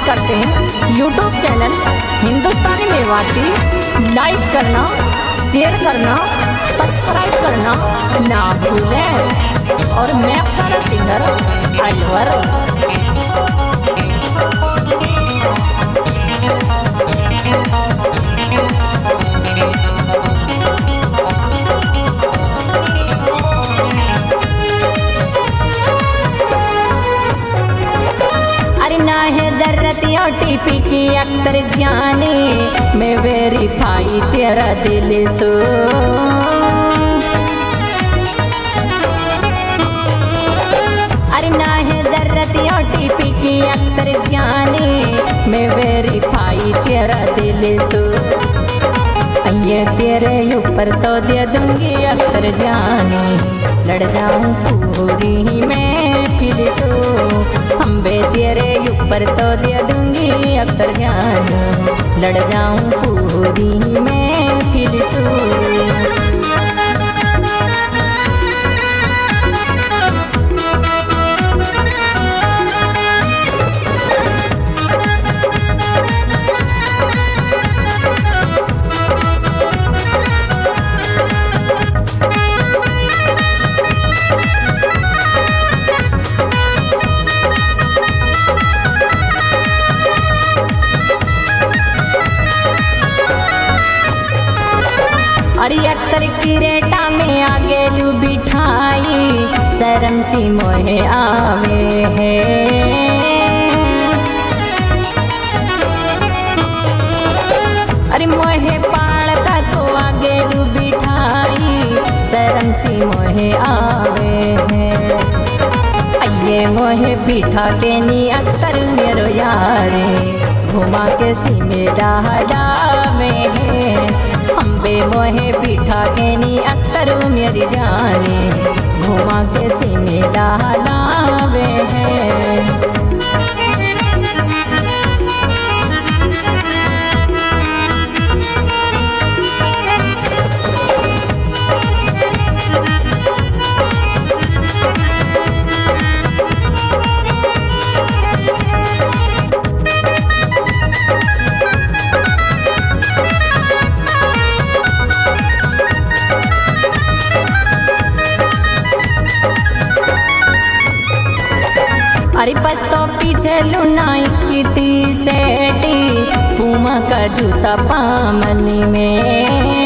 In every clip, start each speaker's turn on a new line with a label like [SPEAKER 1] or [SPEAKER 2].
[SPEAKER 1] करते हैं YouTube channel हिंदुस्तानी मेवाती। लाइक करना, शेयर करना, सब्सक्राइब करना ना भूलें। और मैं अप्सरा सिंगर अलवर। टीपी की अक्तर जाने मैं वेरीफाई तेरा दिल सो। अरे ना है जरूरत यो टीपी की अक्तर जाने मैं वेरीफाई तेरा दिल सो। ये तेरे ऊपर तो दे दूंगी अक्तर जाने लड़ जाऊं पूरी ही मैं फिर सो। हम बे तेरे ऊपर तो दे दूंगी अक्तर जान लड़ जाऊं पूरी ही मैं फिर सो। अरे अक्तर की रेटा में आगे लू बिठाई शर्म सी मोहे आवे है। अरे मोहे पाड़ का तो आगे लू बिठाई शर्म सी मोहे आवे है। ये मोहे बिठा के नी अक्तर मेरो यारे घुमा के सी मेरा हड़ा में है। हम बे मोहे बिठा के नी अक्तर मेरी जाने घुमा के सी मेरा लावे है। अरे बस तो पीछे लुनाई की टी सेटी पूमा का जूता पामनी में।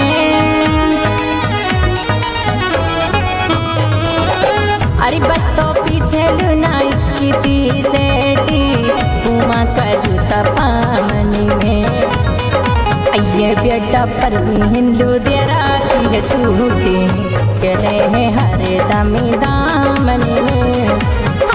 [SPEAKER 1] अरे बस तो पीछे लुनाई की टी सेटी पूमा का जूता पामनी में। ये बेटा पर भी हिंदू देरा की है छूटी के रहे हरे दमी दामनी में।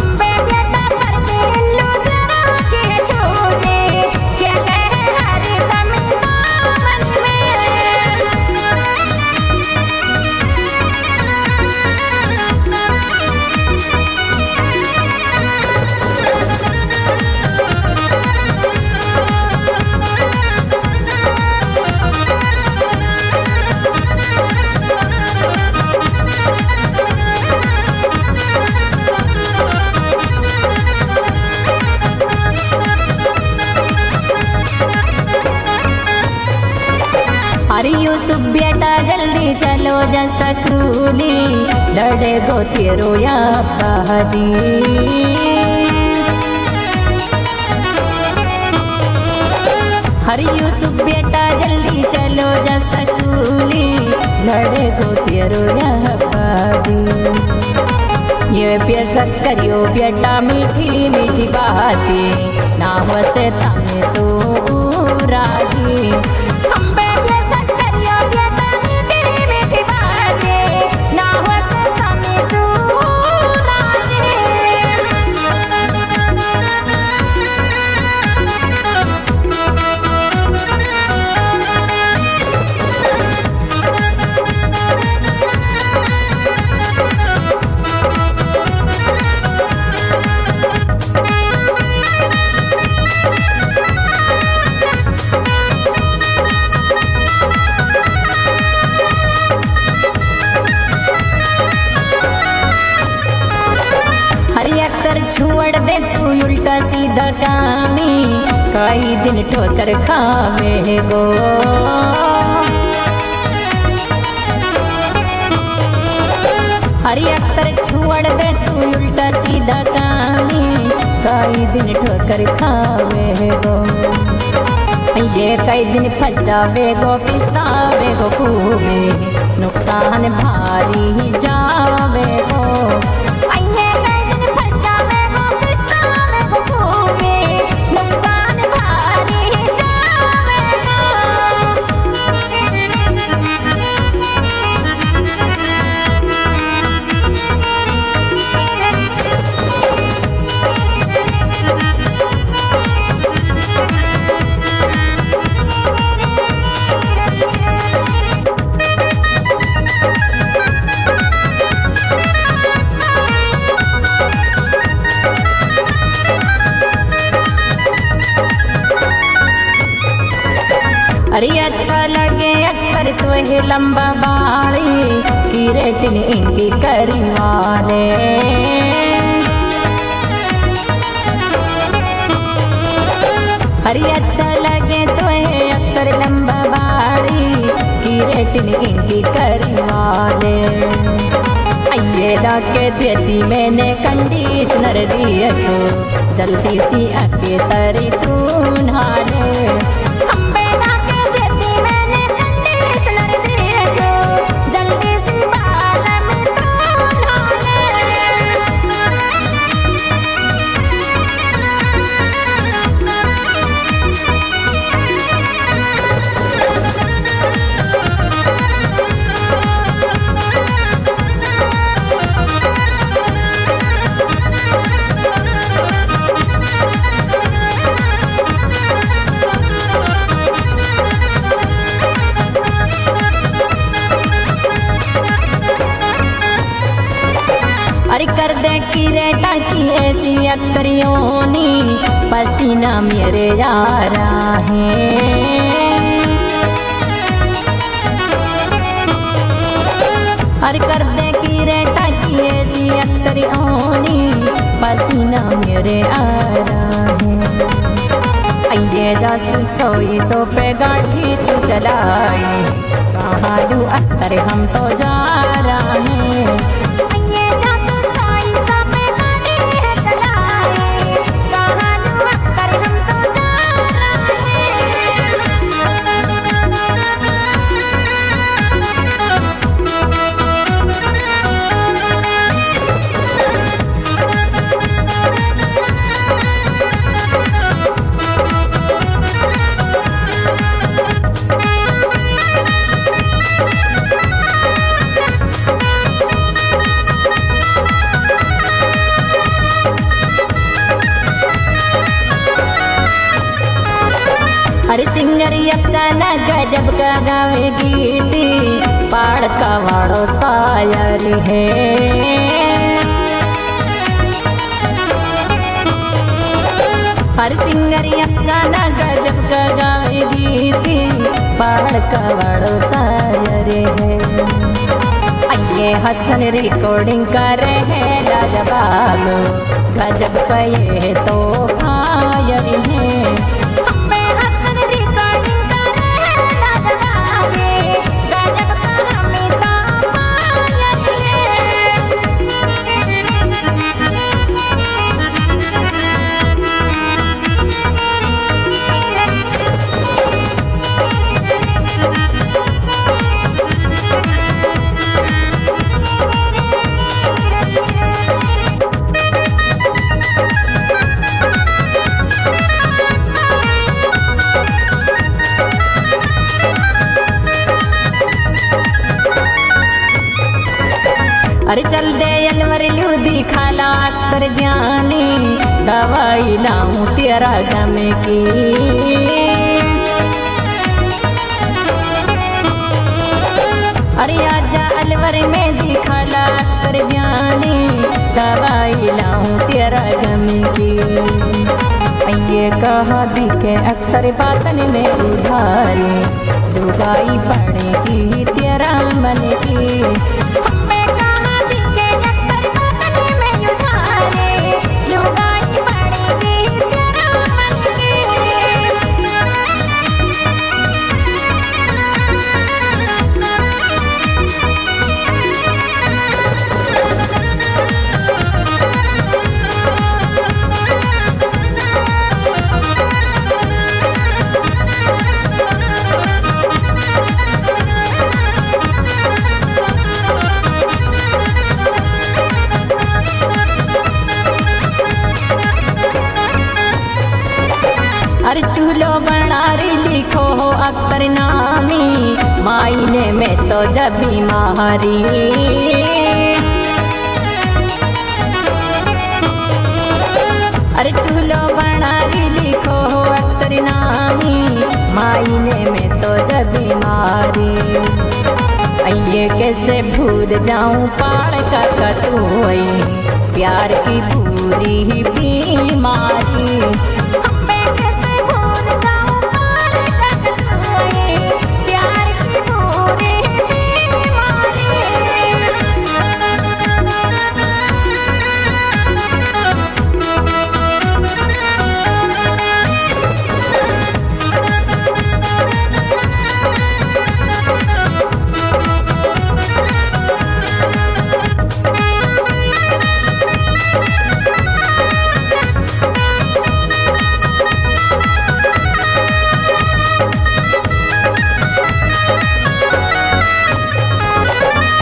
[SPEAKER 1] अरे यूसुफ बेटा जल्दी चलो जा सकूली लड़े गो तेरो या बाजी। अरे यूसुफ बेटा जल्दी चलो जा सकूली लड़े गो तेरो या बाजी। ये बेसक करियो बेटा मीठी मीठी बातें ना वसे तमे सो राजी। छोड़ दे तू उल्टा सीधा कामी कई दिन ठोकर खावे गो। अरे अक्तर छोड़ दे तू उल्टा सीधा कामी, कई दिन ठोकर खावे गो। ये कई दिन फंस जावे गो, पिस्तावे गो खूबे, नुकसान भारी जावे गो। ये कई दिन फंस जावे गो, पिस्तावे गो खूबे, नुकसान भारी जावे अरे अच्छा लगे अक्तर तुहे लंबा बाड़ी, की रेटिन इनकी करी वाले। अरे अच्छा लगे तुहे अक्तर लंबा बाड़ी, की रेटिन इनकी करी वाले। ये जाके देती मैंने कंडीशनर दिए तो, जल्दी सी आके तरी तू नहाले। अरे कर दे की रेटा की ऐसी अक्तरियोनी, पसीना मेरे यारा है। अरे कर दे की रेटा की ऐसी अक्तरियोनी, पसीना मेरे यारा है। ये जासू सोई सो पे गाड़ी तू चलाई, कहाँ दू अक्तर हम तो जा रहे हैं। अरे सिंगर अफसाना गजब का गावे गीती, पाड़ का वाड़ो शायर है। हर सिंगर अफसाना गजब का गावे गीती, पाड़ का वाड़ो शायर है। ये हसन रिकॉर्डिंग कर रहे लाजवाब, गजब का ये तो फायर है। अरे चल दे अलवर लू दिखाला अक्तर जानी, दवाई लाऊं तेरा गम की। अरे आजा अलवर में दिखाला अक्तर जानी, दवाई लाऊं तेरा गम की। ये कहा दिखे अक्तर बातन में उधारी, दुगाई पड़ेगी तेरा मन की। अरे चूल्हो बनारी लिखो हो अख्तर नामी, मायने में तो जब बीमारी। अरे चूल्हो बनारी लिखो हो अख्तर नामी, मायने में तो जब बीमारी। ये कैसे भूल जाऊं पार का कतुई, प्यार की पूरी ही बीमारी।